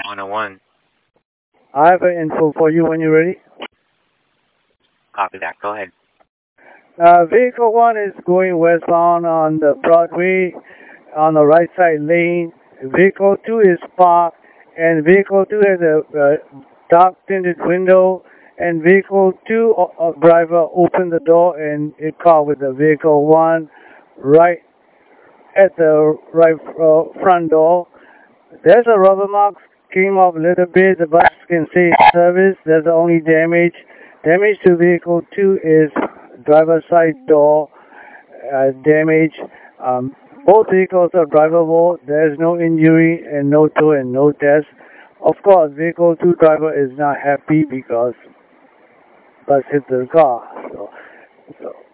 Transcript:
101. I have an info for you when you're ready. Copy that. Go ahead. Vehicle 1 is going westbound on the Broadway on the right side lane. Vehicle 2 is parked, and Vehicle 2 has a dark tinted window, and Vehicle 2 driver opened the door and it caught with the Vehicle 1 right at the right front door. There's a rubber mark came off a little bit. The bus can say service. That's the only damage. Damage to Vehicle 2 is driver's side door damage. Both vehicles are drivable. There's no injury and no tow and no test. Of course, Vehicle 2 driver is not happy because bus hit the car. So